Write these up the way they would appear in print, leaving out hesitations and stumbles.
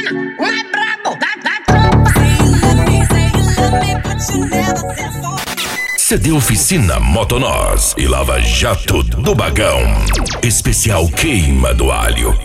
Viana, o mais brabo da tropa. CD Oficina Motonós e Lava Jato do Bagão. Especial Queima do Alho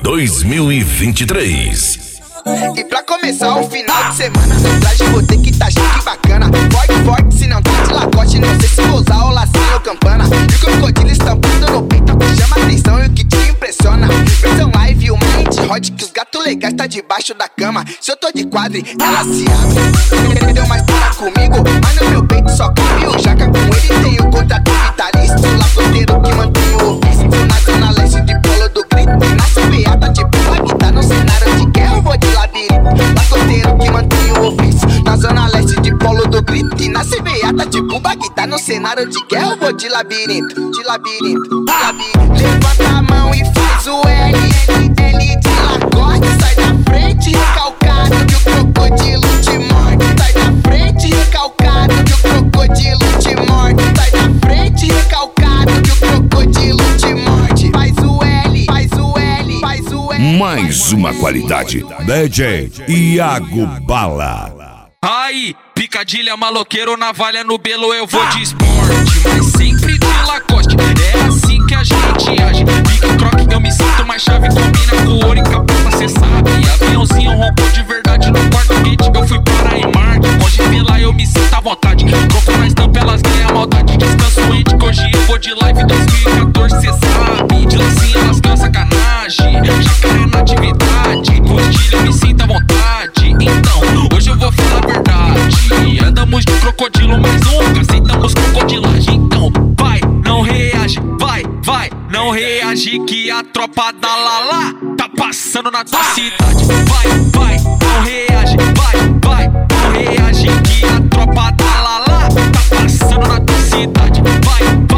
2023. E pra começar o final de semana, no traje vou ter que tá chique e bacana. Forte, forte, se não tá de lacoste, não sei se vou usar o lacinho ou campana. E o crocodilo estampando no peito, que chama atenção e o que te impressiona. Versão live, uma hit hot, que os gatos legais tá debaixo da cama. Se eu tô de quadre, ela se abre. Deu mais para comigo, mas no meu peito só cabe o jaca. Com ele tem o contrato vitalício, o lacoteiro que mantém o ofício. Na zona leste de Polo do Grito, e na beata de Pula, que tá no cenário de guerra, eu vou de labirinto. Lacoteiro que mantém o ofício. Na zona leste de Polo do Grito, e na beata de Pula, que tá no cenário de guerra, eu vou de labirinto. De labirinto, de labirinto. Levanta a mão e faz o L de lacoste. Sai da frente, recalcado, que o crocodilo te morde. Sai da frente, recalcado, que o crocodilo te morde. Sai da frente, recalcado, que o crocodilo te morde. Faz o L, faz o L, faz o L. Mais uma qualidade. DJ Iago Bala. Aí, picadilha, maloqueiro, navalha no belo, eu vou de esporte, mas sempre de Lacoste. É assim que a gente age. Pique croque, eu me sinto mais chave. Combina com ouro e capota, cê sabe. Aviãozinho roncou de verdade no quarto gate. Eu fui para a Imark, onde pela eu me sinto à vontade. Croco na estampa, elas ganham a maldade. Descanso ente, que hoje eu vou de live 2014, cê sabe. De lacinha, elas ganham sacanagem. Jacaré na atividade, no estilo eu me sinto à vontade. Então, hoje eu vou falar a verdade. Andamos de crocodilo, mas nunca aceitamos crocodilagem. Então, vai, não reage, vai, não reage, que a tropa da Lala tá passando na tua cidade. Vai, não reage, vai, não reage, que a tropa da Lala tá passando na tua cidade. Vai,